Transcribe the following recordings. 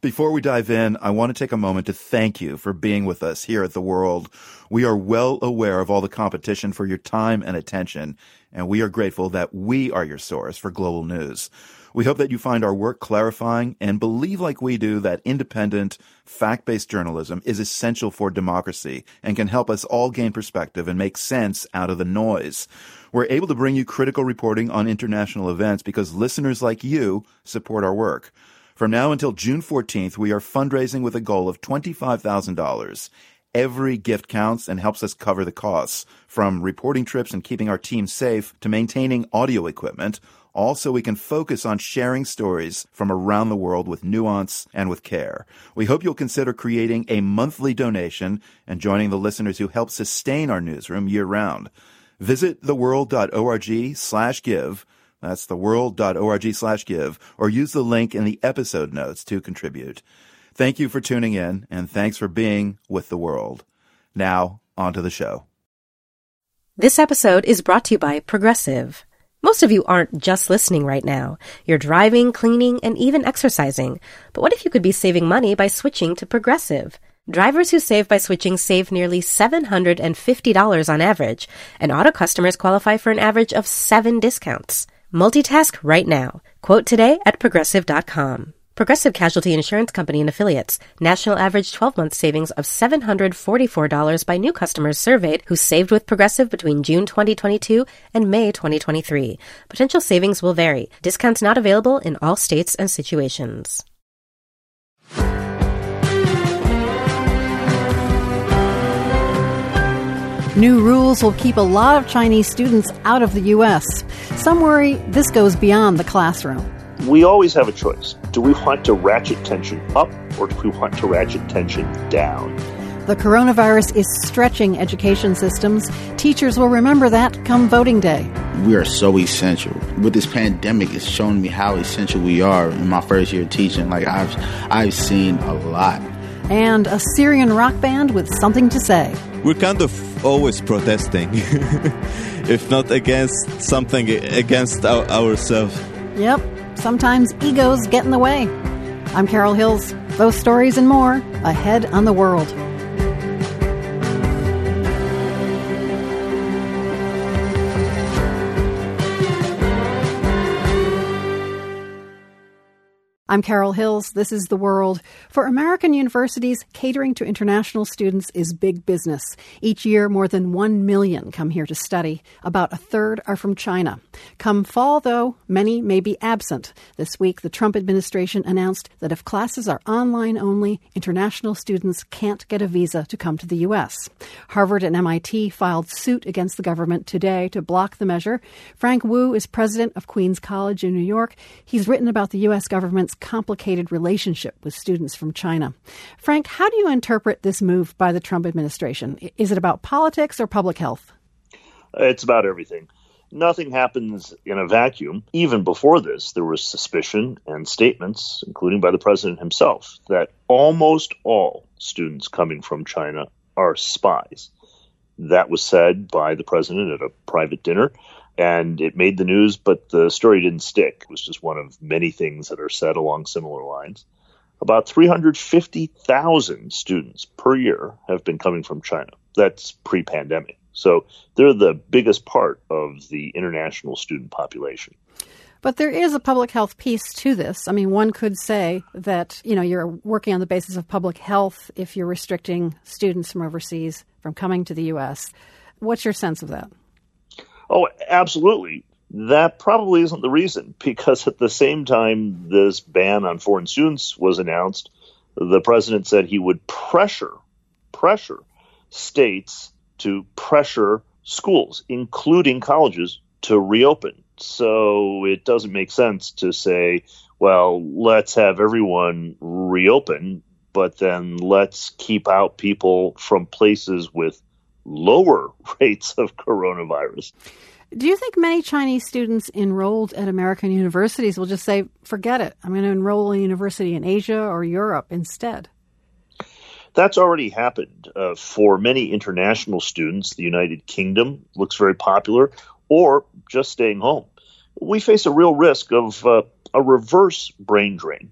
Before we dive in, I want to take a moment to thank you for being with us here at The World. We are well aware of all the competition for your time and attention, and we are grateful that we are your source for global news. We hope that you find our work clarifying and believe like we do that independent, fact-based journalism is essential for democracy and can help us all gain perspective and make sense out of the noise. We're able to bring you critical reporting on international events because listeners like you support our work. From now until June 14th, we are fundraising with a goal of $25,000. Every gift counts and helps us cover the costs, from reporting trips and keeping our team safe to maintaining audio equipment, all so we can focus on sharing stories from around the world with nuance and with care. We hope you'll consider creating a monthly donation and joining the listeners who help sustain our newsroom year-round. Visit theworld.org/give. That's theworld.org/give, or use the link in the episode notes to contribute. Thank you for tuning in, and thanks for being with The World. Now, on to the show. This episode is brought to you by Progressive. Most of you aren't just listening right now. You're driving, cleaning, and even exercising. But what if you could be saving money by switching to Progressive? Drivers who save by switching save nearly $750 on average, and auto customers qualify for an average of 7 discounts. Multitask right now. Quote today at Progressive.com. Progressive Casualty Insurance Company and Affiliates. National average 12-month savings of $744 by new customers surveyed who saved with Progressive between June 2022 and May 2023. Potential savings will vary. Discounts not available in all states and situations. New rules will keep a lot of Chinese students out of the U.S. Some worry this goes beyond the classroom. We always have a choice. Do we want to ratchet tension up, or do we want to ratchet tension down? The coronavirus is stretching education systems. Teachers will remember that come voting day. We are so essential. With this pandemic, it's shown me how essential we are. In my first year of teaching, I've seen a lot. And a Syrian rock band with something to say. We're kind of always protesting, if not against something, against ourselves. Yep, sometimes egos get in the way. I'm Carol Hills. Those stories and more ahead on The World. I'm Carol Hills. This is The World. For American universities, catering to international students is big business. Each year, more than 1 million come here to study. About a third are from China. Come fall, though, many may be absent. This week, the Trump administration announced that if classes are online only, international students can't get a visa to come to the U.S. Harvard and MIT filed suit against the government today to block the measure. Frank Wu is president of Queens College in New York. He's written about the U.S. government's complicated relationship with students from China. Frank, how do you interpret this move by the Trump administration? Is it about politics or public health? It's about everything. Nothing happens in a vacuum. Even before this, there was suspicion and statements, including by the president himself, that almost all students coming from China are spies. That was said by the president at a private dinner. And it made the news, but the story didn't stick. It was just one of many things that are said along similar lines. About 350,000 students per year have been coming from China. That's pre-pandemic. So they're the biggest part of the international student population. But there is a public health piece to this. I mean, one could say that, you're working on the basis of public health if you're restricting students from overseas from coming to the U.S. What's your sense of that? Oh, absolutely. That probably isn't the reason, because at the same time this ban on foreign students was announced, the president said he would pressure states to pressure schools, including colleges, to reopen. So it doesn't make sense to say, well, let's have everyone reopen, but then let's keep out people from places with lower rates of coronavirus. Do you think many Chinese students enrolled at American universities will just say, forget it, I'm going to enroll in a university in Asia or Europe instead? That's already happened. For many international students, the United Kingdom looks very popular, or just staying home. We face a real risk of a reverse brain drain.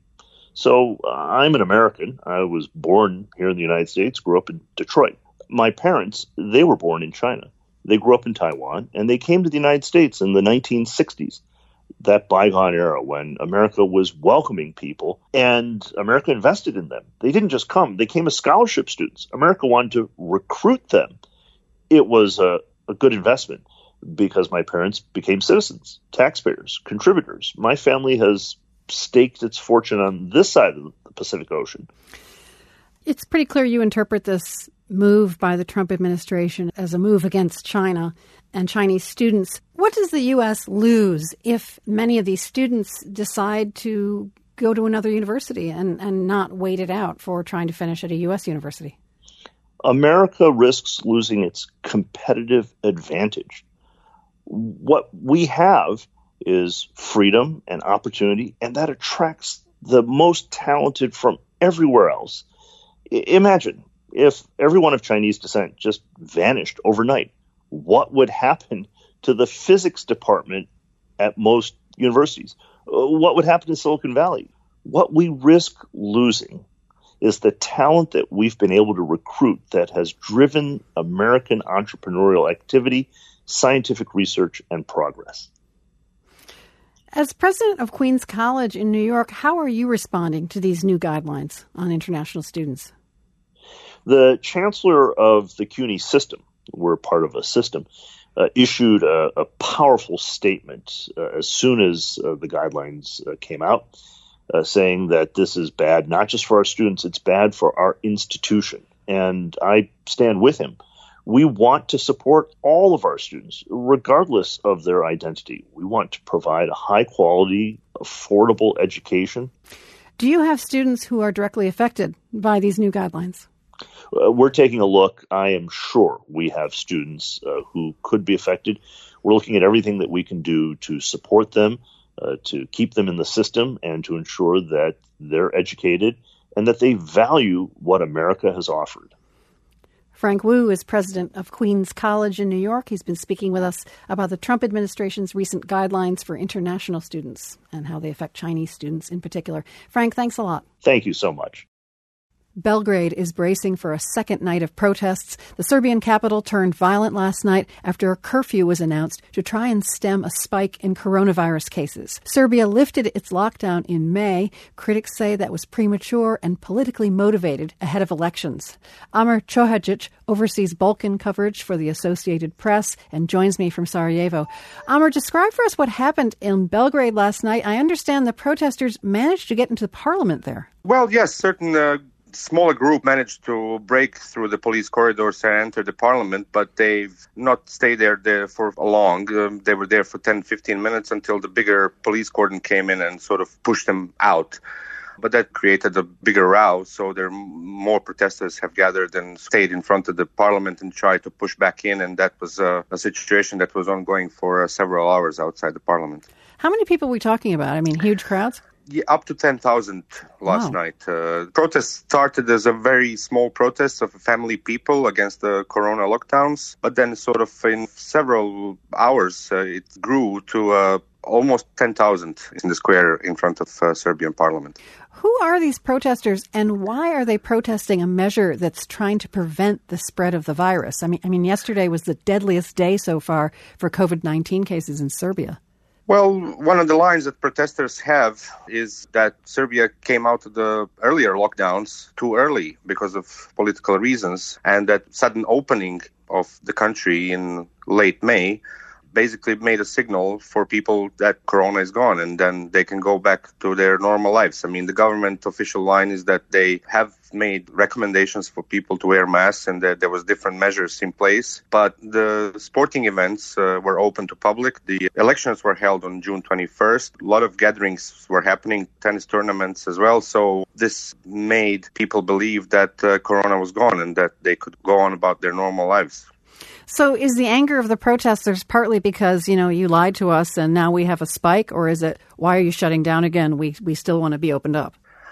So I'm an American. I was born here in the United States, grew up in Detroit. My parents, they were born in China. They grew up in Taiwan, and they came to the United States in the 1960s, that bygone era when America was welcoming people and America invested in them. They didn't just come. They came as scholarship students. America wanted to recruit them. It was a good investment because my parents became citizens, taxpayers, contributors. My family has staked its fortune on this side of the Pacific Ocean. It's pretty clear you interpret this move by the Trump administration as a move against China and Chinese students. What does the U.S. lose if many of these students decide to go to another university and not wait it out for trying to finish at a U.S. university? America risks losing its competitive advantage. What we have is freedom and opportunity, and that attracts the most talented from everywhere else. Imagine if everyone of Chinese descent just vanished overnight. What would happen to the physics department at most universities? What would happen in Silicon Valley? What we risk losing is the talent that we've been able to recruit that has driven American entrepreneurial activity, scientific research, and progress. As president of Queens College in New York, how are you responding to these new guidelines on international students? The chancellor of the CUNY system, we're part of a system, issued a powerful statement as soon as the guidelines came out, saying that this is bad, not just for our students, it's bad for our institution. And I stand with him. We want to support all of our students, regardless of their identity. We want to provide a high-quality, affordable education. Do you have students who are directly affected by these new guidelines? We're taking a look. I am sure we have students who could be affected. We're looking at everything that we can do to support them, to keep them in the system, and to ensure that they're educated and that they value what America has offered. Frank Wu is president of Queens College in New York. He's been speaking with us about the Trump administration's recent guidelines for international students and how they affect Chinese students in particular. Frank, thanks a lot. Thank you so much. Belgrade is bracing for a second night of protests. The Serbian capital turned violent last night after a curfew was announced to try and stem a spike in coronavirus cases. Serbia lifted its lockdown in May. Critics say that was premature and politically motivated ahead of elections. Amir Chohajic oversees Balkan coverage for the Associated Press and joins me from Sarajevo. Amir, describe for us what happened in Belgrade last night. I understand the protesters managed to get into the parliament there. Well, yes, certain smaller group managed to break through the police corridors and enter the parliament, but they've not stayed there for long. They were there for 10, 15 minutes until the bigger police cordon came in and sort of pushed them out. But that created a bigger row, so more protesters have gathered and stayed in front of the parliament and tried to push back in, and that was a situation that was ongoing for several hours outside the parliament. How many people are we talking about? I mean, huge crowds? Yeah, up to 10,000 last night. Protest started as a very small protest of family people against the corona lockdowns, but then sort of in several hours it grew to almost 10,000 in the square in front of Serbian parliament. Who are these protesters and why are they protesting a measure that's trying to prevent the spread of the virus? I mean, yesterday was the deadliest day so far for COVID-19 cases in Serbia. Well, one of the lines that protesters have is that Serbia came out of the earlier lockdowns too early because of political reasons, and that sudden opening of the country in late May basically made a signal for people that corona is gone and then they can go back to their normal lives. I mean, the government official line is that they have made recommendations for people to wear masks and that there was different measures in place. But the sporting events were open to public. The elections were held on June 21st. A lot of gatherings were happening, tennis tournaments as well. So this made people believe that corona was gone and that they could go on about their normal lives. So is the anger of the protesters partly because, you lied to us and now we have a spike, or is it, why are you shutting down again? We still want to be opened up?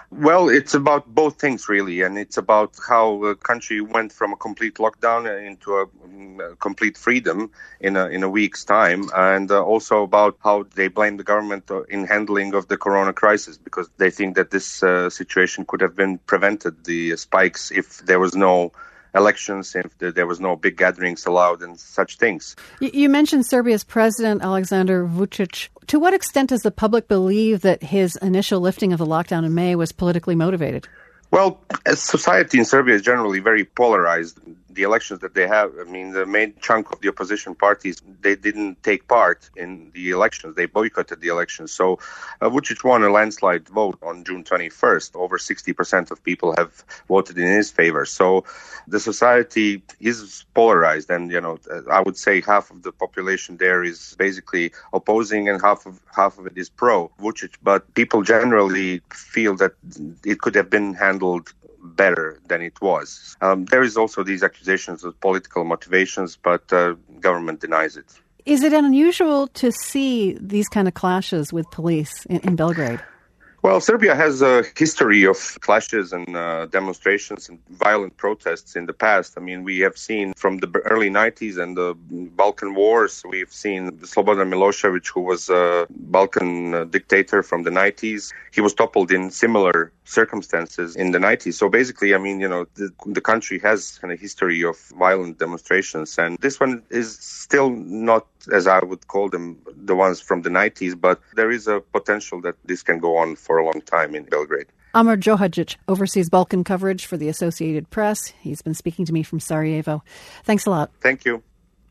Well, it's about both things, really, and it's about how the country went from a complete lockdown into a complete freedom in a week's time, and also about how they blame the government in handling of the corona crisis, because they think that this situation could have been prevented, the spikes, if there was no elections, if there was no big gatherings allowed and such things. You mentioned Serbia's president, Aleksandar Vučić. To what extent does the public believe that his initial lifting of the lockdown in May was politically motivated? Well, society in Serbia is generally very polarized. The elections that they have, I mean, the main chunk of the opposition parties, they didn't take part in the elections. They boycotted the elections. So Vučić won a landslide vote on June 21st. Over 60% of people have voted in his favor. So the society is polarized. And, I would say half of the population there is basically opposing and half of it is pro Vučić. But people generally feel that it could have been handled better than it was. There is also these accusations of political motivations, but government denies it. Is it unusual to see these kind of clashes with police in Belgrade? Well, Serbia has a history of clashes and demonstrations and violent protests in the past. I mean, we have seen from the early 90s and the Balkan Wars, we've seen Slobodan Milošević, who was a Balkan dictator from the 90s. He was toppled in similar circumstances in the 90s. So basically, I mean, the country has kind of history of violent demonstrations. And this one is still not, as I would call them, the ones from the 90s, but there is a potential that this can go on for a long time in Belgrade. Amar Djohadzic oversees Balkan coverage for the Associated Press. He's been speaking to me from Sarajevo. Thanks a lot. Thank you.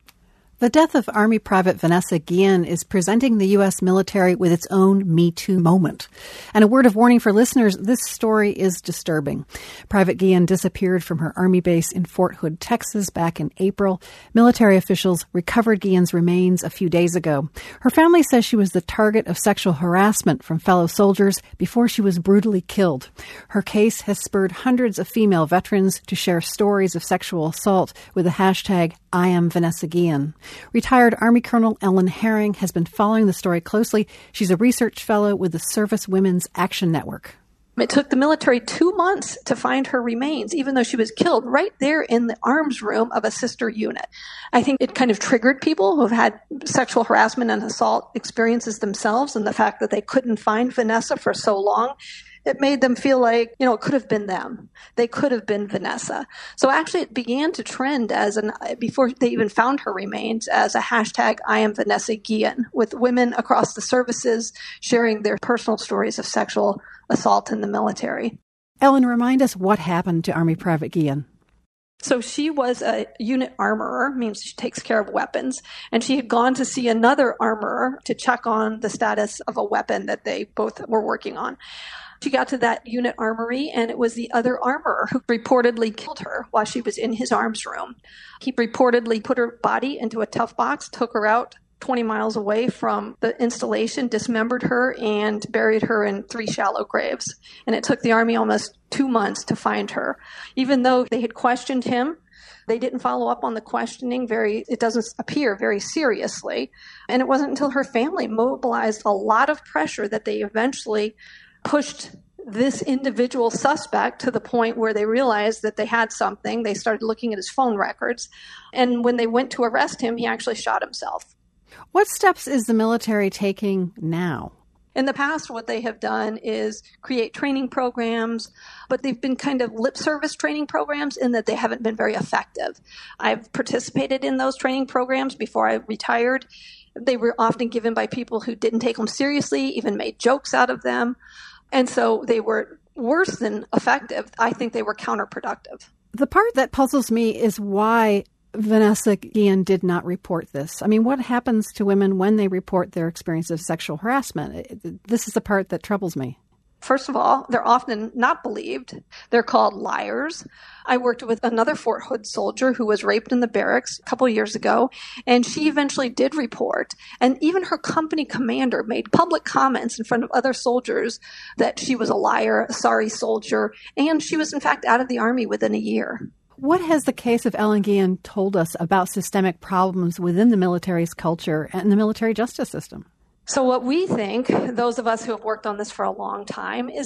The death of Army Private Vanessa Guillen is presenting the U.S. military with its own Me Too moment. And a word of warning for listeners, this story is disturbing. Private Guillen disappeared from her Army base in Fort Hood, Texas back in April. Military officials recovered Guillen's remains a few days ago. Her family says she was the target of sexual harassment from fellow soldiers before she was brutally killed. Her case has spurred hundreds of female veterans to share stories of sexual assault with the hashtag #IamVanessaGuillen. Retired Army Colonel Ellen Herring has been following the story closely. She's a research fellow with the Service Women's Action Network. It took the military 2 months to find her remains, even though she was killed right there in the arms room of a sister unit. I think it kind of triggered people who have had sexual harassment and assault experiences themselves, and the fact that they couldn't find Vanessa for so long. It made them feel like, it could have been them. They could have been Vanessa. So actually it began to trend before they even found her remains, as a hashtag #IamVanessaGuillen, with women across the services sharing their personal stories of sexual assault in the military. Ellen, remind us what happened to Army Private Guillen. So she was a unit armorer, means she takes care of weapons, and she had gone to see another armorer to check on the status of a weapon that they both were working on. She got to that unit armory, and it was the other armorer who reportedly killed her while she was in his arms room. He reportedly put her body into a tough box, took her out 20 miles away from the installation, dismembered her, and buried her in 3 shallow graves. And it took the Army almost 2 months to find her. Even though they had questioned him, they didn't follow up on the questioning it doesn't appear, very seriously. And it wasn't until her family mobilized a lot of pressure that they eventually pushed this individual suspect to the point where they realized that they had something. They started looking at his phone records. And when they went to arrest him, he actually shot himself. What steps is the military taking now? In the past, what they have done is create training programs, but they've been kind of lip service training programs in that they haven't been very effective. I've participated in those training programs before I retired. They were often given by people who didn't take them seriously, even made jokes out of them. And so they were worse than effective. I think they were counterproductive. The part that puzzles me is why Vanessa Guillen did not report this. I mean, what happens to women when they report their experience of sexual harassment? This is the part that troubles me. First of all, they're often not believed. They're called liars. I worked with another Fort Hood soldier who was raped in the barracks a couple of years ago, and she eventually did report. And even her company commander made public comments in front of other soldiers that she was a liar, a sorry soldier, and she was in fact out of the Army within a year. What has the case of Ellen Guillen told us about systemic problems within the military's culture and the military justice system? So what we think, those of us who have worked on this for a long time, is that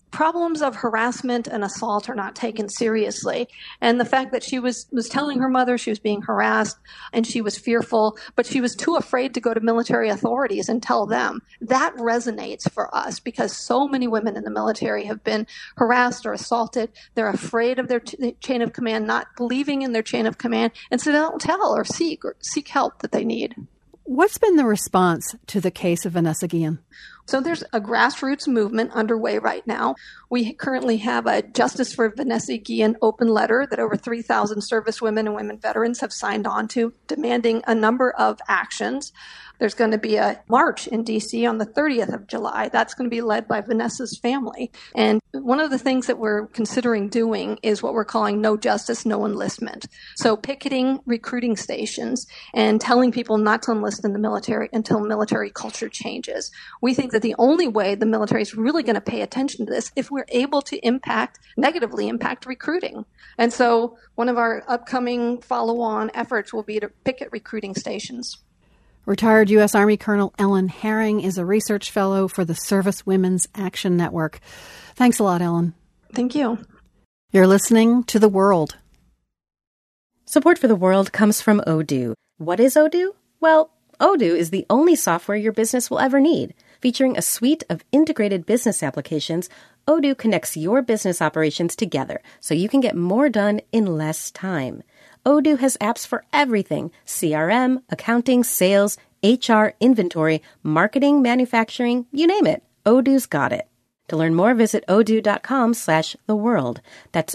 problems of harassment and assault are not taken seriously. And the fact that she was telling her mother she was being harassed and she was fearful, but she was too afraid to go to military authorities and tell them, that resonates for us because so many women in the military have been harassed or assaulted. They're afraid of their chain of command, not believing in their chain of command, and so they don't tell or seek help that they need. What's been the response to the case of Vanessa Guillen? So there's a grassroots movement underway right now. We currently have a Justice for Vanessa Guillen open letter that over 3,000 servicewomen and women veterans have signed on to, demanding a number of actions. There's going to be a march in D.C. on the 30th of July. That's going to be led by Vanessa's family. And one of the things that we're considering doing is what we're calling no justice, no enlistment. So picketing recruiting stations and telling people not to enlist in the military until military culture changes. We think that the only way the military is really going to pay attention to this if we're able to negatively impact recruiting. And so one of our upcoming follow-on efforts will be to picket recruiting stations. Retired U.S. Army Colonel Ellen Herring is a research fellow for the Service Women's Action Network. Thanks a lot, Ellen. Thank you. You're listening to The World. Support for The World comes from Odoo. What is Odoo? Well, Odoo is the only software your business will ever need. Featuring a suite of integrated business applications, Odoo connects your business operations together so you can get more done in less time. Odoo has apps for everything: CRM, accounting, sales, HR, inventory, marketing, manufacturing, you name it. Odoo's got it. To learn more, visit odoo.com/theworld. That's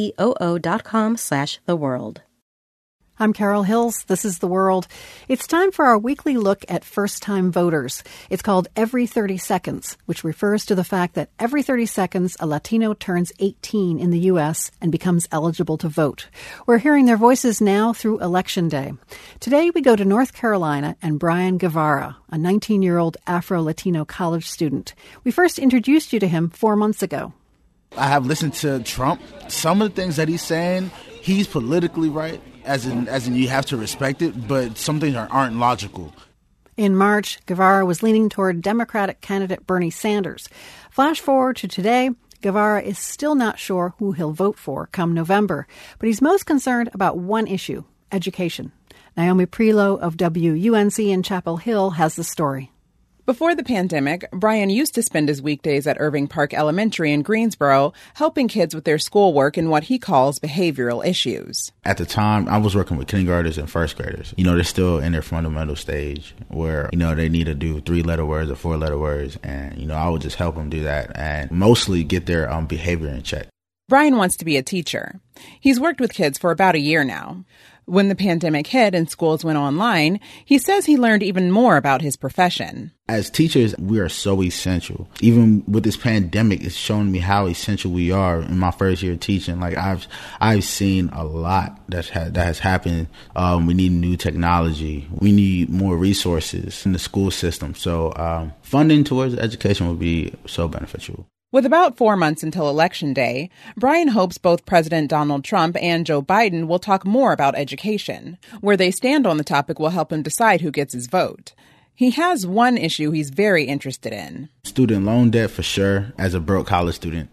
odoo.com/theworld. I'm Carol Hills. This is The World. It's time for our weekly look at first-time voters. It's called Every 30 Seconds, which refers to the fact that every 30 seconds a Latino turns 18 in the U.S. and becomes eligible to vote. We're hearing their voices now through Election Day. Today we go to North Carolina and Brian Guevara, a 19-year-old Afro-Latino college student. We first introduced you to him 4 months ago. I have listened to Trump. Some of the things that he's saying, he's politically right. As in you have to respect it, but some things aren't logical. In March, Guevara was leaning toward Democratic candidate Bernie Sanders. Flash forward to today, Guevara is still not sure who he'll vote for come November, but he's most concerned about one issue: education. Naomi Prelo of WUNC in Chapel Hill has the story. Before the pandemic, Brian used to spend his weekdays at Irving Park Elementary in Greensboro, helping kids with their schoolwork and what he calls behavioral issues. At the time, I was working with kindergartners and first graders. They're still in their fundamental stage where, they need to do 3-letter words or 4-letter words. And, I would just help them do that and mostly get their behavior in check. Brian wants to be a teacher. He's worked with kids for about a year now. When the pandemic hit and schools went online, he says he learned even more about his profession. As teachers, we are so essential. Even with this pandemic, it's shown me how essential we are. In my first year of teaching, I've seen a lot that has happened. We need new technology. We need more resources in the school system. So funding towards education would be so beneficial. With about 4 months until Election Day, Brian hopes both President Donald Trump and Joe Biden will talk more about education. Where they stand on the topic will help him decide who gets his vote. He has one issue he's very interested in. Student loan debt, for sure, as a broke college student.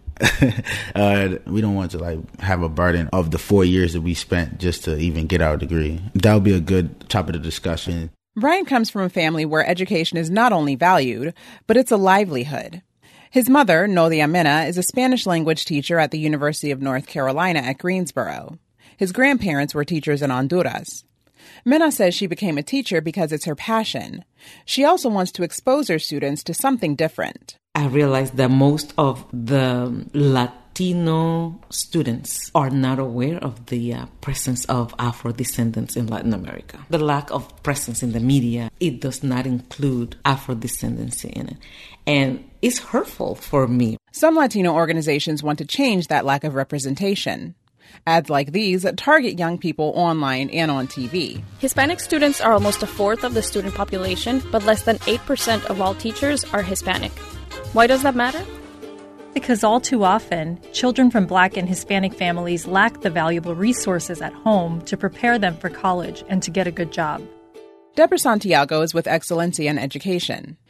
We don't want to have a burden of the 4 years that we spent just to even get our degree. That would be a good topic of discussion. Brian comes from a family where education is not only valued, but it's a livelihood. His mother, Nodia Mena, is a Spanish-language teacher at the University of North Carolina at Greensboro. His grandparents were teachers in Honduras. Mena says she became a teacher because it's her passion. She also wants to expose her students to something different. I realized that most of the Latino students are not aware of the presence of Afro-descendants in Latin America. The lack of presence in the media, it does not include Afro-descendancy in it. And it's hurtful for me. Some Latino organizations want to change that lack of representation. Ads like these target young people online and on TV. Hispanic students are almost a fourth of the student population, but less than 8% of all teachers are Hispanic. Why does that matter? Because all too often, children from Black and Hispanic families lack the valuable resources at home to prepare them for college and to get a good job. Deborah Santiago is with Excelencia in Education.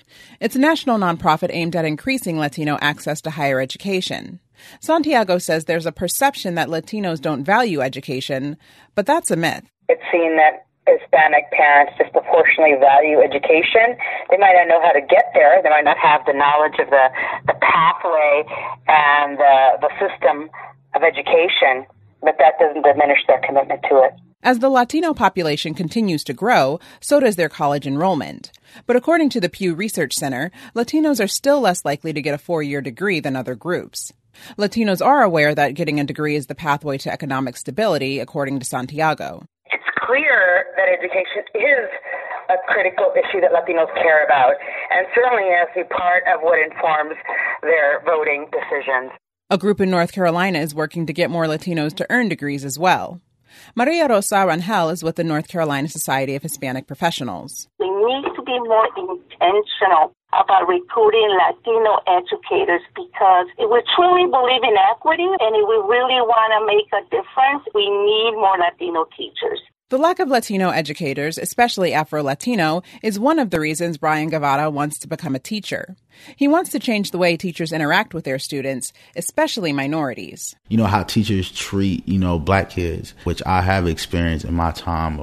It's a national nonprofit aimed at increasing Latino access to higher education. Santiago says there's a perception that Latinos don't value education, but that's a myth. It's seen that Hispanic parents disproportionately value education. They might not know how to get there. They might not have the knowledge of the pathway and the system of education, but that doesn't diminish their commitment to it. As the Latino population continues to grow, so does their college enrollment. But according to the Pew Research Center, Latinos are still less likely to get a 4-year degree than other groups. Latinos are aware that getting a degree is the pathway to economic stability, according to Santiago. It's clear that education is a critical issue that Latinos care about, and certainly has to be part of what informs their voting decisions. A group in North Carolina is working to get more Latinos to earn degrees as well. Maria Rosa Rangel is with the North Carolina Society of Hispanic Professionals. We need to be more intentional about recruiting Latino educators, because if we truly believe in equity and if we really want to make a difference, we need more Latino teachers. The lack of Latino educators, especially Afro-Latino, is one of the reasons Brian Guevara wants to become a teacher. He wants to change the way teachers interact with their students, especially minorities. You know, how teachers treat, black kids, which I have experienced in my time,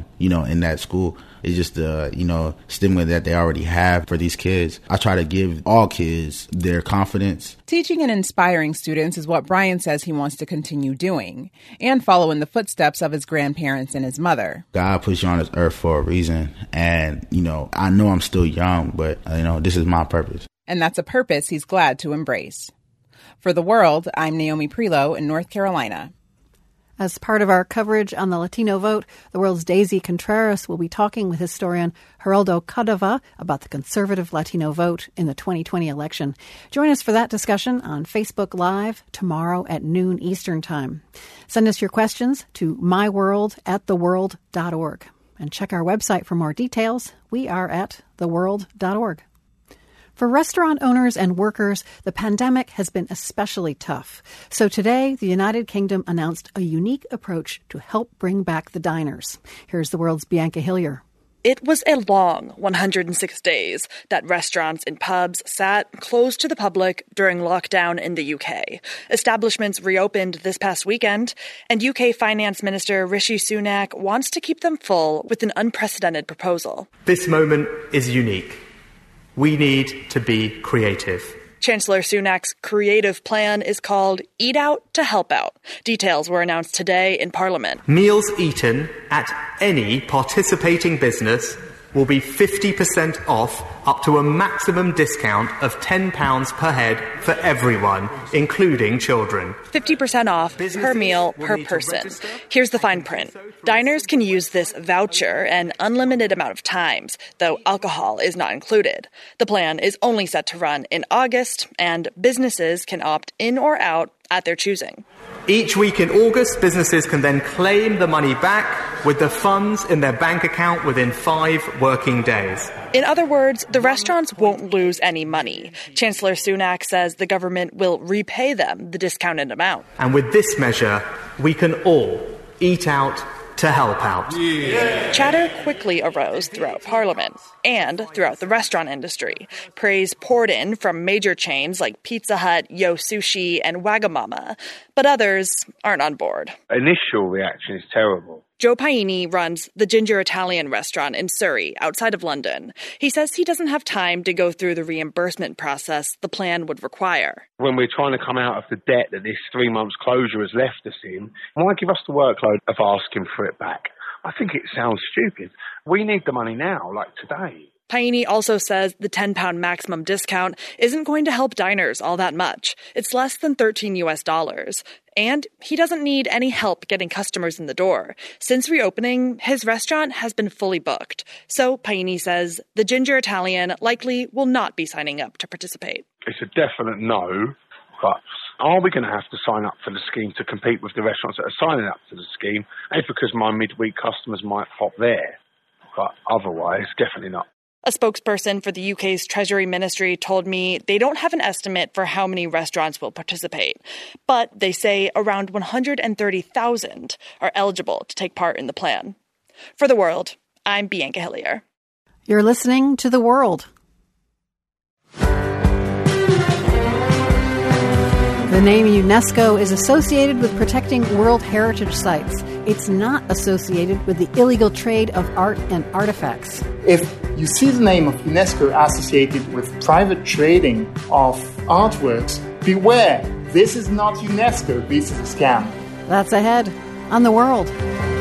in that school. It's just the, stigma that they already have for these kids. I try to give all kids their confidence. Teaching and inspiring students is what Brian says he wants to continue doing, and follow in the footsteps of his grandparents and his mother. God puts you on this earth for a reason. And, I know I'm still young, but, this is my purpose. And that's a purpose he's glad to embrace. For The World, I'm Naomi Prelow in North Carolina. As part of our coverage on the Latino vote, The World's Daisy Contreras will be talking with historian Geraldo Cordova about the conservative Latino vote in the 2020 election. Join us for that discussion on Facebook Live tomorrow at noon Eastern Time. Send us your questions to myworld@theworld.org. And check our website for more details. We are at theworld.org. For restaurant owners and workers, the pandemic has been especially tough. So today, the United Kingdom announced a unique approach to help bring back the diners. Here's The World's Bianca Hillier. It was a long 106 days that restaurants and pubs sat closed to the public during lockdown in the UK. Establishments reopened this past weekend, and UK Finance Minister Rishi Sunak wants to keep them full with an unprecedented proposal. This moment is unique. We need to be creative. Chancellor Sunak's creative plan is called Eat Out to Help Out. Details were announced today in Parliament. Meals eaten at any participating business will be 50% off, up to a maximum discount of £10 per head for everyone, including children. 50% off per meal per person. Here's the fine print. Diners can use this voucher an unlimited amount of times, though alcohol is not included. The plan is only set to run in August, and businesses can opt in or out at their choosing. Each week in August, businesses can then claim the money back with the funds in their bank account within 5 working days. In other words, the restaurants won't lose any money. Chancellor Sunak says the government will repay them the discounted amount. And with this measure, we can all eat out to help out. Yeah. Chatter quickly arose throughout Parliament and throughout the restaurant industry. Praise poured in from major chains like Pizza Hut, Yo Sushi, and Wagamama, but others aren't on board. Initial reaction is terrible. Joe Paini runs the Ginger Italian restaurant in Surrey, outside of London. He says he doesn't have time to go through the reimbursement process the plan would require. When we're trying to come out of the debt that this 3 months closure has left us in, why give us the workload of asking for it back? I think it sounds stupid. We need the money now, like today. Paini also says the £10 maximum discount isn't going to help diners all that much. It's less than $13. And he doesn't need any help getting customers in the door. Since reopening, his restaurant has been fully booked. So Paini says the Ginger Italian likely will not be signing up to participate. It's a definite no, but are we going to have to sign up for the scheme to compete with the restaurants that are signing up to the scheme? And because my midweek customers might hop there, but otherwise, definitely not. A spokesperson for the UK's Treasury Ministry told me they don't have an estimate for how many restaurants will participate, but they say around 130,000 are eligible to take part in the plan. For The World, I'm Bianca Hillier. You're listening to The World. The name UNESCO is associated with protecting World Heritage Sites. It's not associated with the illegal trade of art and artifacts. If you see the name of UNESCO associated with private trading of artworks, beware. This is not UNESCO, this is a scam. That's ahead on The World.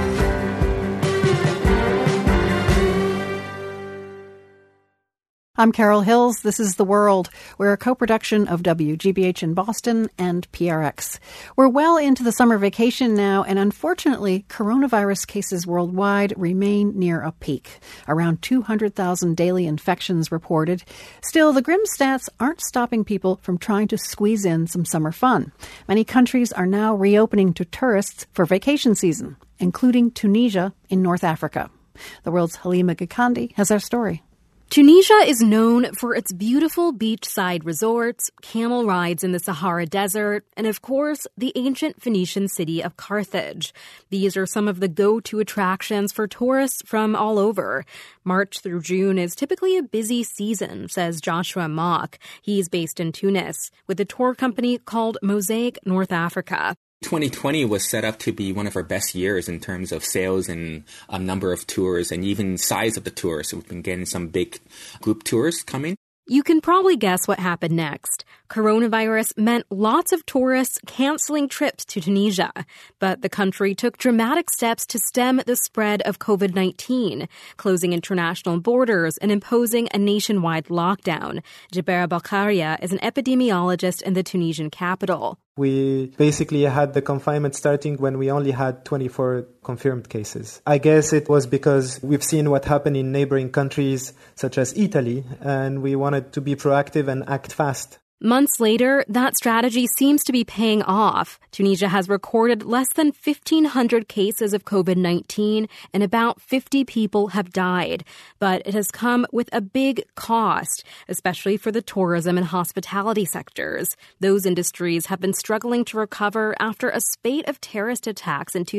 I'm Carol Hills. This is The World. We're a co-production of WGBH in Boston and PRX. We're well into the summer vacation now, and unfortunately, coronavirus cases worldwide remain near a peak. Around 200,000 daily infections reported. Still, the grim stats aren't stopping people from trying to squeeze in some summer fun. Many countries are now reopening to tourists for vacation season, including Tunisia in North Africa. The World's Halima Gikandi has our story. Tunisia is known for its beautiful beachside resorts, camel rides in the Sahara Desert, and of course, the ancient Phoenician city of Carthage. These are some of the go-to attractions for tourists from all over. March through June is typically a busy season, says Joshua Mock. He's based in Tunis with a tour company called Mosaic North Africa. 2020 was set up to be one of our best years in terms of sales and number of tours and even size of the tours. So we've been getting some big group tours coming. You can probably guess what happened next. Coronavirus meant lots of tourists canceling trips to Tunisia, but the country took dramatic steps to stem the spread of COVID-19, closing international borders and imposing a nationwide lockdown. Jabera Balkaria is an epidemiologist in the Tunisian capital. We basically had the confinement starting when we only had 24 confirmed cases. I guess it was because we've seen what happened in neighboring countries such as Italy, and we wanted to be proactive and act fast. Months later, that strategy seems to be paying off. Tunisia has recorded less than 1,500 cases of COVID-19 and about 50 people have died. But it has come with a big cost, especially for the tourism and hospitality sectors. Those industries have been struggling to recover after a spate of terrorist attacks in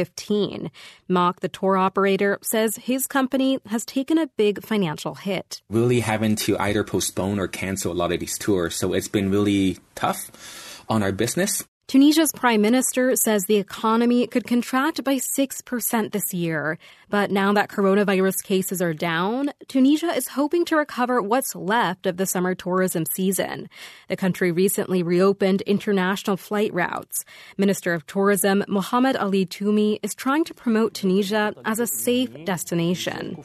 2015. Mock, the tour operator, says his company has taken a big financial hit. Really having to either postpone or cancel a lot of these tours. So it's been really tough on our business. Tunisia's prime minister says the economy could contract by 6% this year. But now that coronavirus cases are down, Tunisia is hoping to recover what's left of the summer tourism season. The country recently reopened international flight routes. Minister of Tourism Mohamed Ali Toumi is trying to promote Tunisia as a safe destination.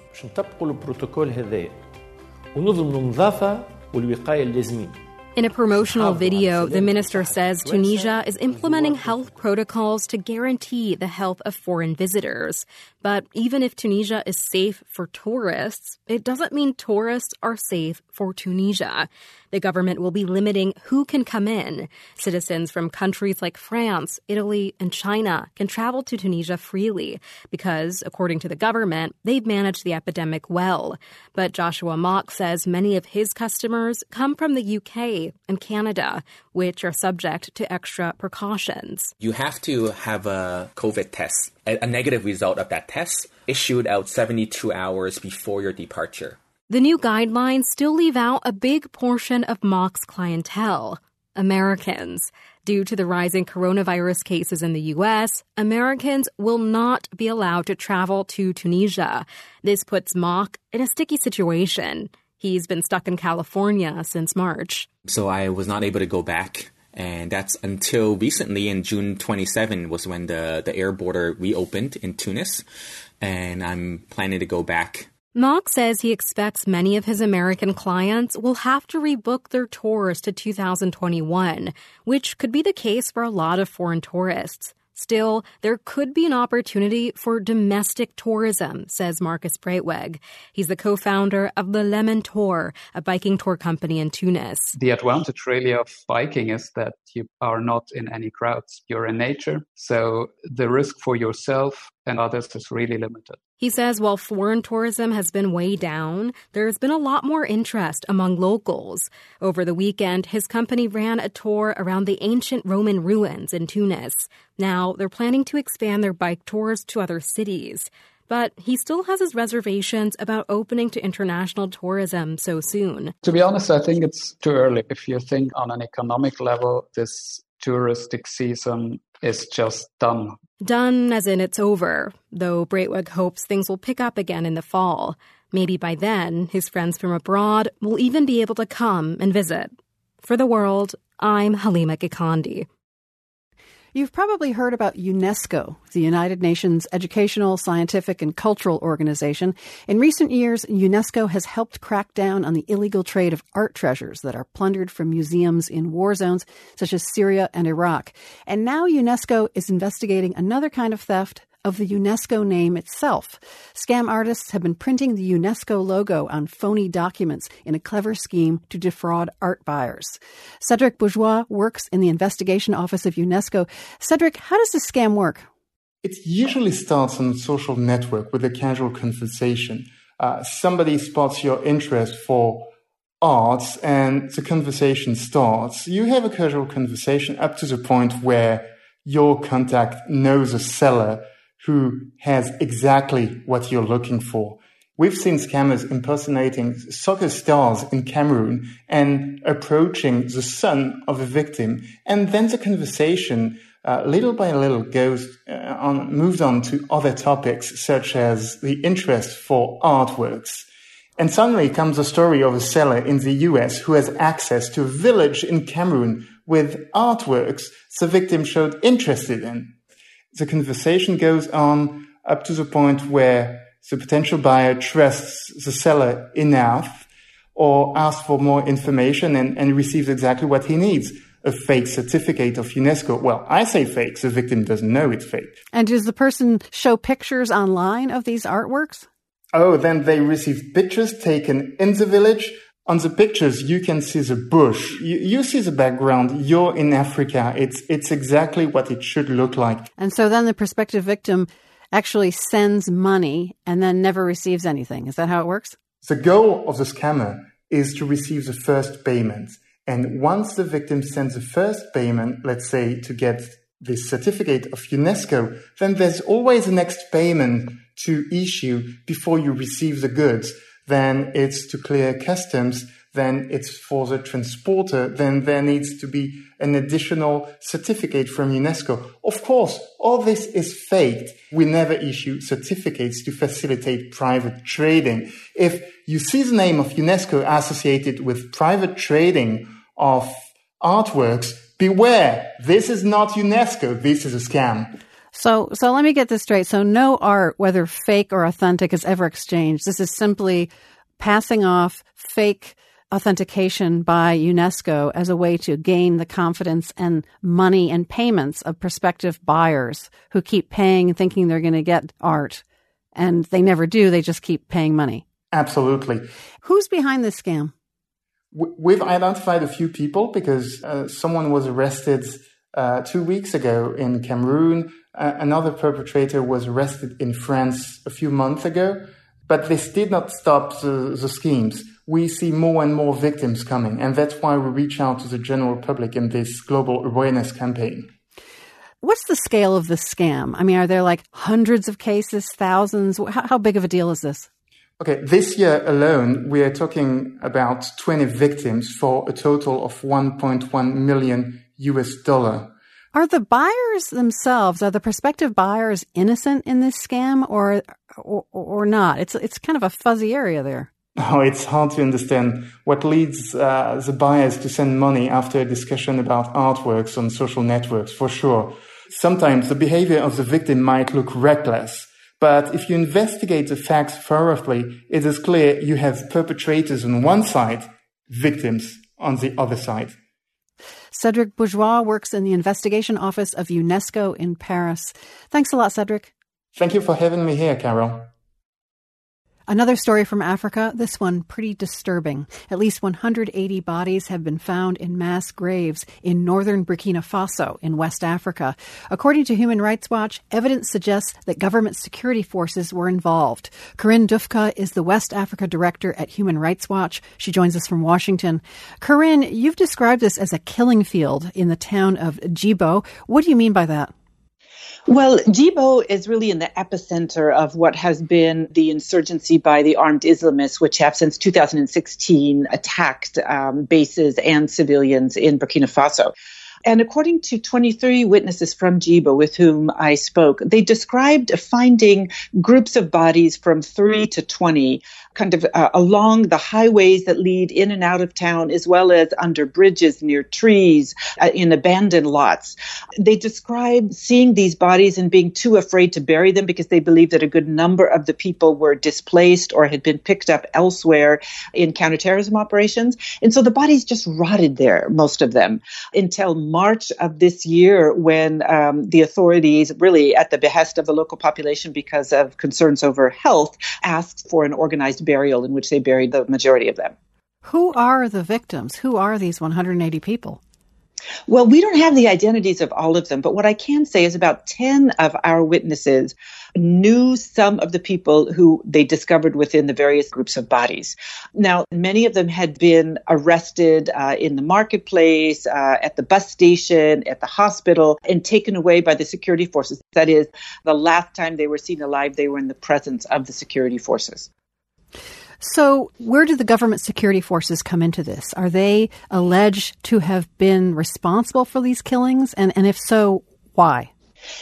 In a promotional video, the minister says Tunisia is implementing health protocols to guarantee the health of foreign visitors. But even if Tunisia is safe for tourists, it doesn't mean tourists are safe for Tunisia. The government will be limiting who can come in. Citizens from countries like France, Italy, and China can travel to Tunisia freely because, according to the government, they've managed the epidemic well. But Joshua Mock says many of his customers come from the UK and Canada, which are subject to extra precautions. You have to have a COVID test, a negative result of that test, issued out 72 hours before your departure. The new guidelines still leave out a big portion of Mock's clientele, Americans. Due to the rising coronavirus cases in the U.S., Americans will not be allowed to travel to Tunisia. This puts Mock in a sticky situation. He's been stuck in California since March. So I was not able to go back. And that's until recently in June 27 was when the air border reopened in Tunis. And I'm planning to go back. Mock says he expects many of his American clients will have to rebook their tours to 2021, which could be the case for a lot of foreign tourists. Still, there could be an opportunity for domestic tourism, says Marcus Breitweg. He's the co-founder of the Lemon Tour, a biking tour company in Tunis. The advantage really of biking is that you are not in any crowds. You're in nature, so the risk for yourself and others is really limited. He says while foreign tourism has been way down, there's been a lot more interest among locals. Over the weekend, his company ran a tour around the ancient Roman ruins in Tunis. Now, they're planning to expand their bike tours to other cities. but he still has his reservations about opening to international tourism so soon. To be honest, I think it's too early. If you think on an economic level, this touristic season is just done. Done as in it's over, though Breitweg hopes things will pick up again in the fall. Maybe by then, his friends from abroad will even be able to come and visit. For The World, I'm Halima Gikandi. You've probably heard about UNESCO, the United Nations Educational, Scientific, and Cultural Organization. In recent years, UNESCO has helped crack down on the illegal trade of art treasures that are plundered from museums in war zones such as Syria and Iraq. And now UNESCO is investigating another kind of theft of the UNESCO name itself. Scam artists have been printing the UNESCO logo on phony documents in a clever scheme to defraud art buyers. Cedric Bourgeois works in the investigation office of UNESCO. Cedric, how does this scam work? It usually starts on a social network with a casual conversation. Somebody spots your interest for arts and the conversation starts. You have a casual conversation up to the point where your contact knows a seller who has exactly what you're looking for. We've seen scammers impersonating soccer stars in Cameroon and approaching the son of a victim. And then the conversation, little by little, moved on to other topics, such as the interest for artworks. And suddenly comes a story of a seller in the US who has access to a village in Cameroon with artworks the victim showed interest in. The conversation goes on up to the point where the potential buyer trusts the seller enough or asks for more information and receives exactly what he needs, a fake certificate of UNESCO. Well, I say fake. The victim doesn't know it's fake. And does the person show pictures online of these artworks? Oh, then they receive pictures taken in the village. On the pictures, you can see the bush. You see the background. You're in Africa. It's exactly what it should look like. And so then the prospective victim actually sends money and then never receives anything. Is that how it works? The goal of the scammer is to receive the first payment. And once the victim sends the first payment, let's say to get this certificate of UNESCO, then there's always a next payment to issue before you receive the goods. Then it's to clear customs, then it's for the transporter, then there needs to be an additional certificate from UNESCO. Of course, all this is faked. We never issue certificates to facilitate private trading. If you see the name of UNESCO associated with private trading of artworks, beware. This is not UNESCO. This is a scam. So let me get this straight. So no art, whether fake or authentic, is ever exchanged. This is simply passing off fake authentication by UNESCO as a way to gain the confidence and money and payments of prospective buyers who keep paying and thinking they're going to get art. And they never do. They just keep paying money. Absolutely. Who's behind this scam? We've identified a few people because someone was arrested 2 weeks ago in Cameroon. Another perpetrator was arrested in France a few months ago, but this did not stop the schemes. We see more and more victims coming, and that's why we reach out to the general public in this global awareness campaign. What's the scale of this scam? I mean, are there like hundreds of cases, thousands? How big of a deal is this? Okay, this year alone, we are talking about 20 victims for a total of $1.1 million. Are the buyers themselves, are the prospective buyers innocent in this scam or not? It's kind of a fuzzy area there. Oh, it's hard to understand what leads the buyers to send money after a discussion about artworks on social networks, for sure. Sometimes the behavior of the victim might look reckless, but if you investigate the facts thoroughly, it is clear you have perpetrators on one side, victims on the other side. Cedric Bourgeois works in the investigation office of UNESCO in Paris. Thanks a lot, Cedric. Thank you for having me here, Carol. Another story from Africa, this one pretty disturbing. At least 180 bodies have been found in mass graves in northern Burkina Faso in West Africa. According to Human Rights Watch, evidence suggests that government security forces were involved. Corinne Dufka is the West Africa director at Human Rights Watch. She joins us from Washington. Corinne, you've described this as a killing field in the town of Djibo. What do you mean by that? Well, Jibo is really in the epicenter of what has been the insurgency by the armed Islamists, which have since 2016 attacked bases and civilians in Burkina Faso. And according to 23 witnesses from Jibo with whom I spoke, they described finding groups of bodies from 3 to 20 kind of along the highways that lead in and out of town, as well as under bridges, near trees, in abandoned lots. They described seeing these bodies and being too afraid to bury them because they believed that a good number of the people were displaced or had been picked up elsewhere in counterterrorism operations. And so the bodies just rotted there, most of them, until March of this year, when the authorities, really at the behest of the local population because of concerns over health, asked for an organized burial in which they buried the majority of them. Who are the victims? Who are these 180 people? Well, we don't have the identities of all of them, but what I can say is about 10 of our witnesses knew some of the people who they discovered within the various groups of bodies. Now, many of them had been arrested in the marketplace, at the bus station, at the hospital, and taken away by the security forces. That is, the last time they were seen alive, they were in the presence of the security forces. So where do the government security forces come into this? Are they alleged to have been responsible for these killings? And if so, why?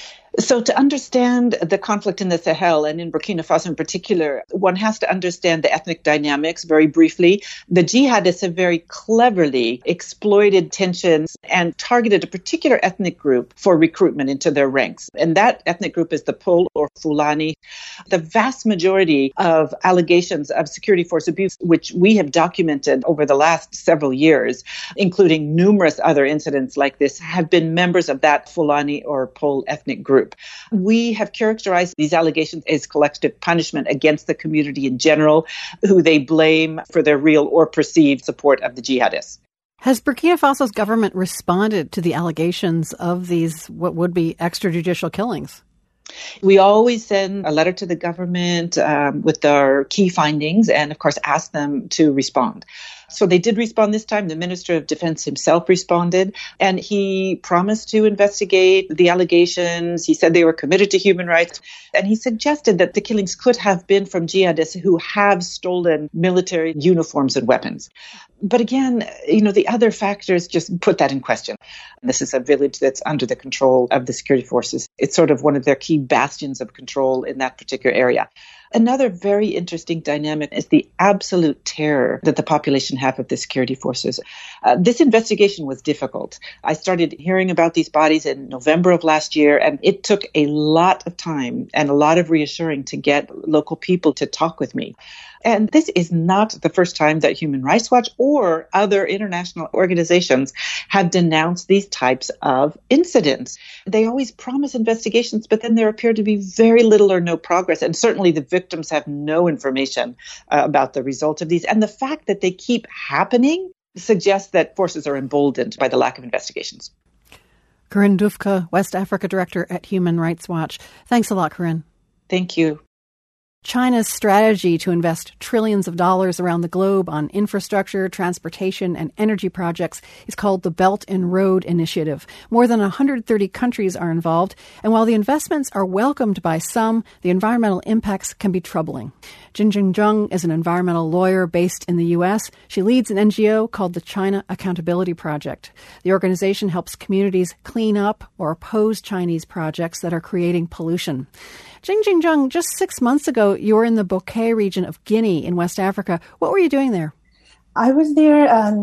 So to understand the conflict in the Sahel and in Burkina Faso in particular, one has to understand the ethnic dynamics very briefly. The jihadists have very cleverly exploited tensions and targeted a particular ethnic group for recruitment into their ranks. And that ethnic group is the Pol or Fulani. The vast majority of allegations of security force abuse, which we have documented over the last several years, including numerous other incidents like this, have been members of that Fulani or Pol ethnic group. We have characterized these allegations as collective punishment against the community in general, who they blame for their real or perceived support of the jihadists. Has Burkina Faso's government responded to the allegations of these what would be extrajudicial killings? We always send a letter to the government with our key findings and, of course, ask them to respond. So they did respond this time. The Minister of Defense himself responded, and he promised to investigate the allegations. He said they were committed to human rights, and he suggested that the killings could have been from jihadists who have stolen military uniforms and weapons. But again, the other factors just put that in question. This is a village that's under the control of the security forces. It's sort of one of their key bastions of control in that particular area. Another very interesting dynamic is the absolute terror that the population have of the security forces. This investigation was difficult. I started hearing about these bodies in November of last year, and it took a lot of time and a lot of reassuring to get local people to talk with me. And this is not the first time that Human Rights Watch or other international organizations have denounced these types of incidents. They always promise investigations, but then there appear to be very little or no progress. And certainly the victims have no information about the result of these. And the fact that they keep happening suggests that forces are emboldened by the lack of investigations. Corinne Dufke, West Africa Director at Human Rights Watch. Thanks a lot, Corinne. Thank you. China's strategy to invest trillions of dollars around the globe on infrastructure, transportation, and energy projects is called the Belt and Road Initiative. More than 130 countries are involved, and while the investments are welcomed by some, the environmental impacts can be troubling. Jingjing Zheng is an environmental lawyer based in the U.S. She leads an NGO called the China Accountability Project. The organization helps communities clean up or oppose Chinese projects that are creating pollution. Jingjing Zheng, just 6 months ago, you were in the Bokeh region of Guinea in West Africa. What were you doing there? I was there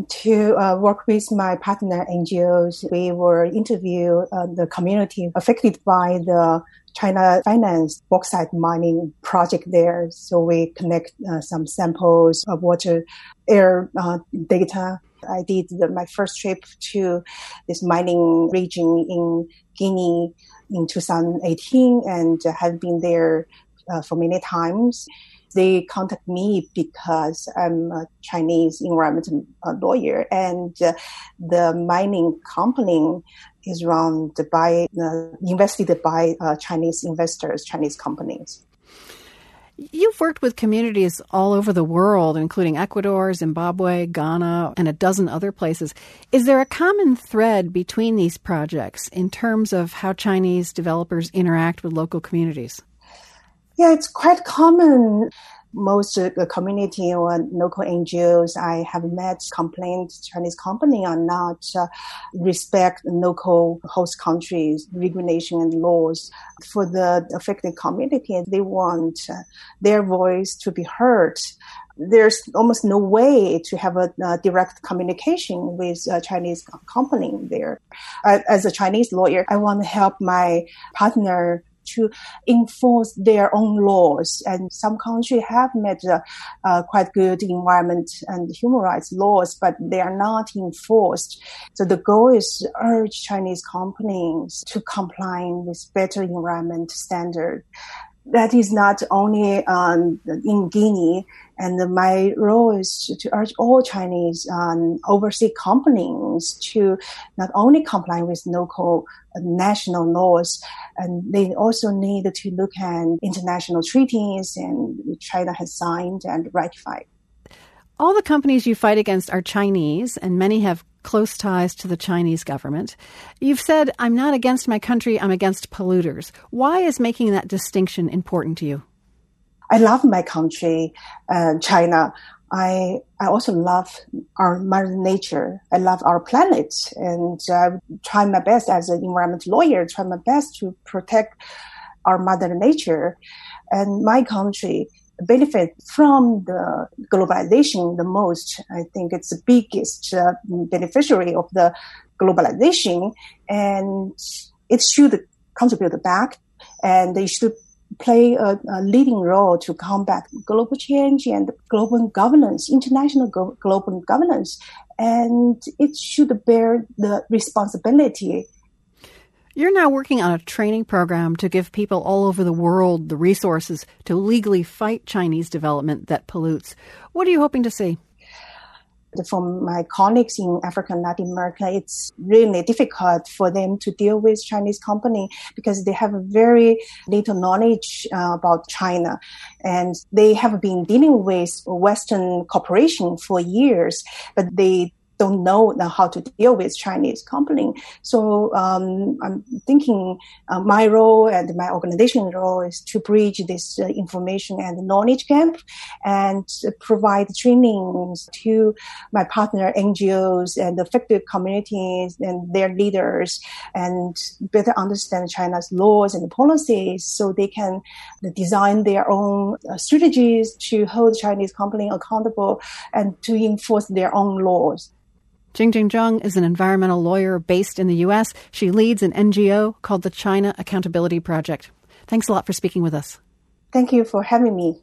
to work with my partner NGOs. We were interview the community affected by the China financed bauxite mining project there. So we connect some samples of water, air data. I did my first trip to this mining region in Guinea in 2018 and have been there for many times. They contact me because I'm a Chinese environmental lawyer, and the mining company is invested by Chinese investors, Chinese companies. You've worked with communities all over the world, including Ecuador, Zimbabwe, Ghana, and a dozen other places. Is there a common thread between these projects in terms of how Chinese developers interact with local communities? Yeah, it's quite common. Most of the community or local NGOs I have met complain Chinese company are not respect local host countries' regulation and laws. For the affected community, they want their voice to be heard. There's almost no way to have a direct communication with a Chinese company there. As a Chinese lawyer, I want to help my partner to enforce their own laws. And some countries have made quite good environment and human rights laws, but they are not enforced. So the goal is to urge Chinese companies to comply with better environment standard. That is not only in Guinea, and my role is to urge all Chinese overseas companies to not only comply with local national laws, and they also need to look at international treaties and China has signed and ratified. All the companies you fight against are Chinese, and many have close ties to the Chinese government. You've said, I'm not against my country, I'm against polluters. Why is making that distinction important to you? I love my country, China. I also love our mother nature. I love our planet, and I try my best as an environmental lawyer, try my best to protect our mother nature. And my country benefit from the globalization the most. I think it's the biggest beneficiary of the globalization, and it should contribute back, and they should play a leading role to combat global change and global governance, international global governance, and it should bear the responsibility. You're now working on a training program to give people all over the world the resources to legally fight Chinese development that pollutes. What are you hoping to see? From my colleagues in Africa and Latin America, it's really difficult for them to deal with Chinese company because they have very little knowledge about China. And they have been dealing with Western corporation for years, but they don't know how to deal with Chinese company. So I'm thinking my role and my organization's role is to bridge this information and knowledge gap and provide trainings to my partner NGOs and affected communities and their leaders and better understand China's laws and policies so they can design their own strategies to hold Chinese company accountable and to enforce their own laws. Jingjing Zhang is an environmental lawyer based in the U.S. She leads an NGO called the China Accountability Project. Thanks a lot for speaking with us. Thank you for having me.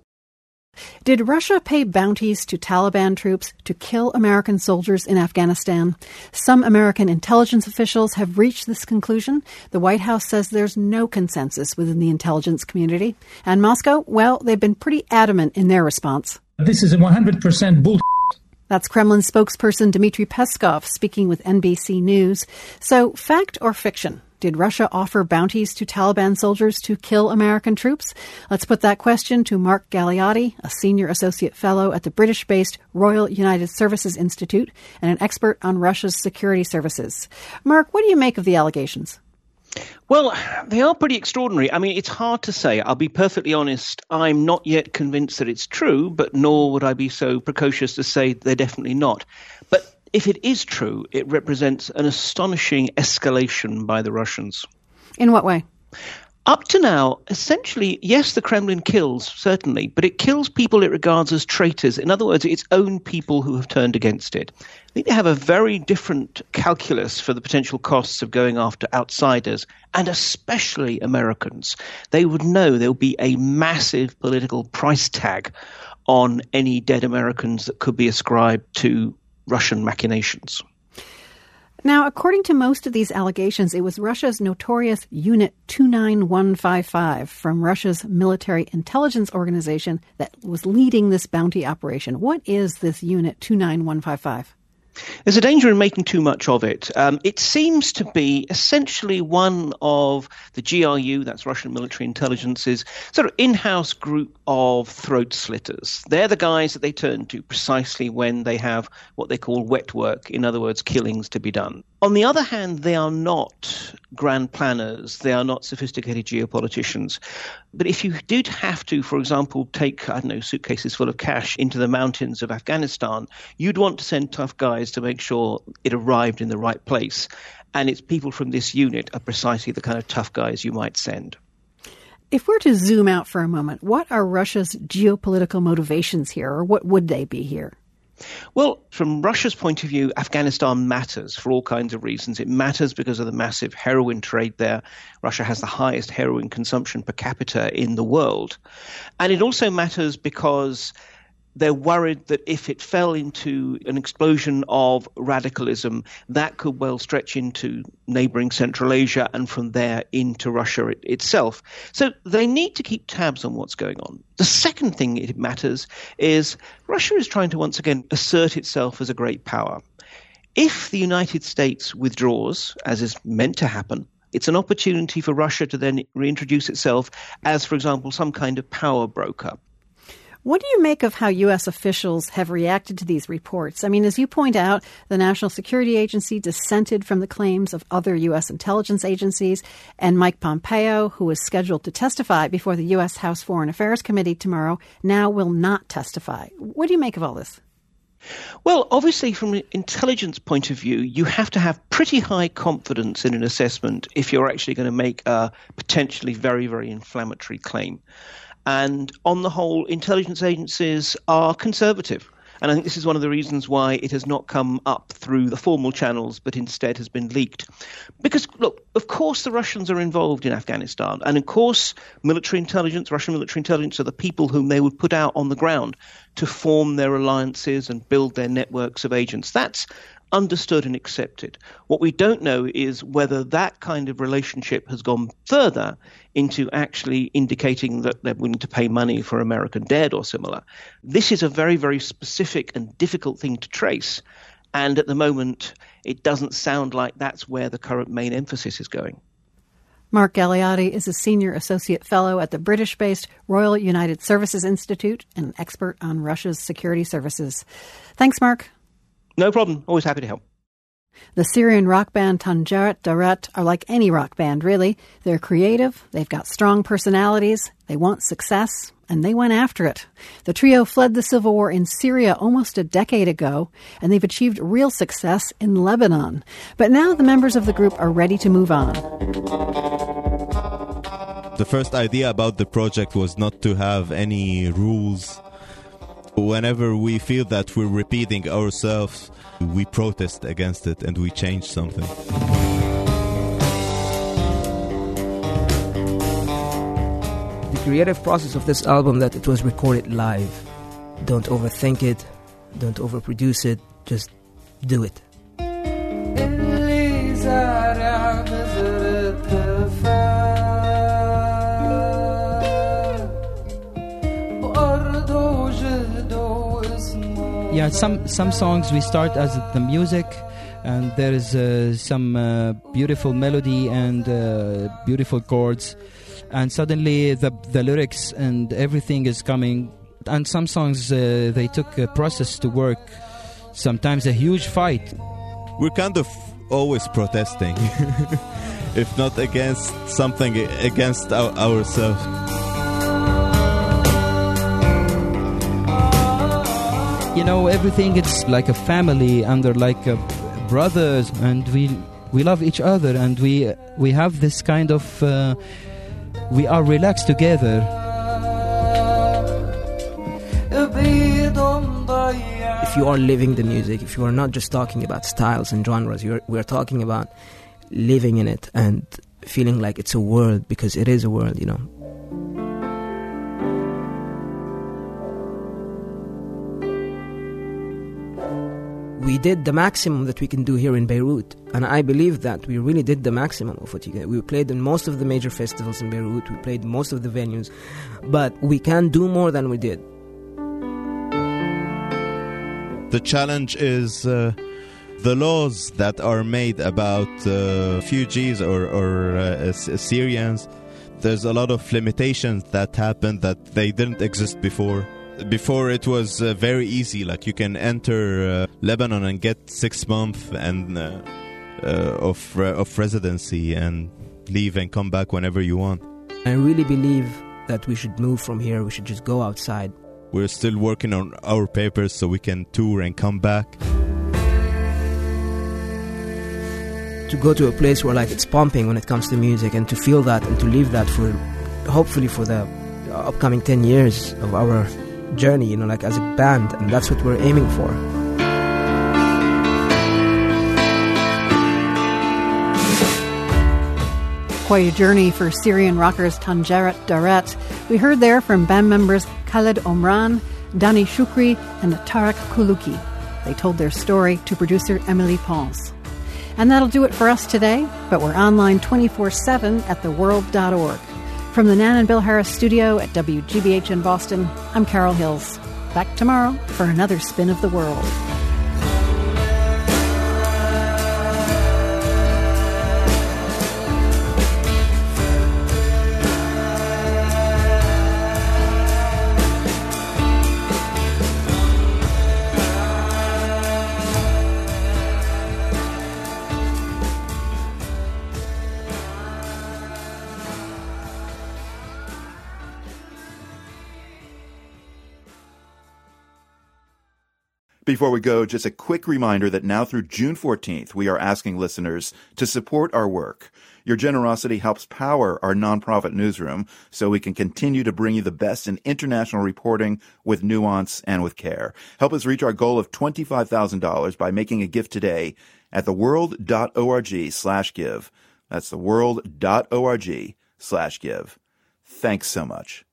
Did Russia pay bounties to Taliban troops to kill American soldiers in Afghanistan? Some American intelligence officials have reached this conclusion. The White House says there's no consensus within the intelligence community. And Moscow, well, they've been pretty adamant in their response. This is a 100% bullshit. That's Kremlin spokesperson Dmitry Peskov speaking with NBC News. So, fact or fiction? Did Russia offer bounties to Taliban soldiers to kill American troops? Let's put that question to Mark Galeotti, a senior associate fellow at the British-based Royal United Services Institute and an expert on Russia's security services. Mark, what do you make of the allegations? Well, they are pretty extraordinary. I mean, it's hard to say. I'll be perfectly honest. I'm not yet convinced that it's true, but nor would I be so precocious to say they're definitely not. But if it is true, it represents an astonishing escalation by the Russians. In what way? Up to now, essentially, yes, the Kremlin kills, certainly, but it kills people it regards as traitors. In other words, its own people who have turned against it. I think they have a very different calculus for the potential costs of going after outsiders, and especially Americans. They would know there will be a massive political price tag on any dead Americans that could be ascribed to Russian machinations. Now, according to most of these allegations, it was Russia's notorious Unit 29155 from Russia's military intelligence organization that was leading this bounty operation. What is this Unit 29155? There's a danger in making too much of it. It seems to be essentially one of the GRU, that's Russian military intelligence's, sort of in-house group of throat slitters. They're the guys that they turn to precisely when they have what they call wet work, in other words, killings to be done. On the other hand, they are not grand planners. They are not sophisticated geopoliticians. But if you did have to, for example, take, suitcases full of cash into the mountains of Afghanistan, you'd want to send tough guys to make sure it arrived in the right place. And it's people from this unit are precisely the kind of tough guys you might send. If we're to zoom out for a moment, what are Russia's geopolitical motivations here, or what would they be here? Well, from Russia's point of view, Afghanistan matters for all kinds of reasons. It matters because of the massive heroin trade there. Russia has the highest heroin consumption per capita in the world. And it also matters because they're worried that if it fell into an explosion of radicalism, that could well stretch into neighboring Central Asia and from there into Russia itself. So they need to keep tabs on what's going on. The second thing it matters is Russia is trying to once again assert itself as a great power. If the United States withdraws, as is meant to happen, it's an opportunity for Russia to then reintroduce itself as, for example, some kind of power broker. What do you make of how U.S. officials have reacted to these reports? I mean, as you point out, the National Security Agency dissented from the claims of other U.S. intelligence agencies, and Mike Pompeo, who is scheduled to testify before the U.S. House Foreign Affairs Committee tomorrow, now will not testify. What do you make of all this? Well, obviously, from an intelligence point of view, you have to have pretty high confidence in an assessment if you're actually going to make a potentially very, very inflammatory claim. And on the whole, intelligence agencies are conservative. And I think this is one of the reasons why it has not come up through the formal channels, but instead has been leaked. Because, look, of course the Russians are involved in Afghanistan. And of course, military intelligence, Russian military intelligence, are the people whom they would put out on the ground to form their alliances and build their networks of agents. That's understood and accepted. What we don't know is whether that kind of relationship has gone further into actually indicating that they're willing to pay money for American dead or similar. This is a very, very specific and difficult thing to trace. And at the moment, it doesn't sound like that's where the current main emphasis is going. Mark Galeotti is a Senior Associate Fellow at the British-based Royal United Services Institute and an expert on Russia's security services. Thanks, Mark. No problem. Always happy to help. The Syrian rock band Tanjaret Daret are like any rock band, really. They're creative, they've got strong personalities, they want success, and they went after it. The trio fled the civil war in Syria almost a decade ago, and they've achieved real success in Lebanon. But now the members of the group are ready to move on. The first idea about the project was not to have any rules. Whenever we feel that we're repeating ourselves, we protest against it and we change something. The creative process of this album, that it was recorded live. Don't overthink it, don't overproduce it, just do it. Yeah, some songs we start as the music, and there is some beautiful melody and beautiful chords, and suddenly the lyrics and everything is coming. And some songs they took a process to work, sometimes a huge fight. We're kind of always protesting, if not against something, against ourselves. You know, everything, it's like a family, and they're like brothers, and we love each other, and we have this kind of we are relaxed together. If you are living the music, if you are not just talking about styles and genres, we're talking about living in it and feeling like it's a world, because it is a world, you know. We did the maximum that we can do here in Beirut, and I believe that we really did the maximum of what you get. We played in most of the major festivals in Beirut, we played most of the venues, but we can do more than we did. The challenge is the laws that are made about refugees or Syrians, there's a lot of limitations that happen that they didn't exist before. Before it was very easy, like you can enter Lebanon and get 6 months and of residency and leave and come back whenever you want. I really believe that we should move from here. We should just go outside. We're still working on our papers so we can tour and come back. To go to a place where like it's pumping when it comes to music, and to feel that and to live that for, hopefully for the upcoming 10 years of our journey, you know, like as a band, and that's what we're aiming for. Quite a journey for Syrian rockers Tanjaret Daret. We heard there from band members Khaled Omran, Dani Shukri, and Tarek Kuluki. They told their story to producer Emily Pauls. And that'll do it for us today, but we're online 24/7 at theworld.org. From the Nan and Bill Harris studio at WGBH in Boston, I'm Carol Hills. Back tomorrow for another spin of the world. Before we go, just a quick reminder that now through June 14th, we are asking listeners to support our work. Your generosity helps power our nonprofit newsroom so we can continue to bring you the best in international reporting with nuance and with care. Help us reach our goal of $25,000 by making a gift today at theworld.org/give. That's theworld.org/give. Thanks so much.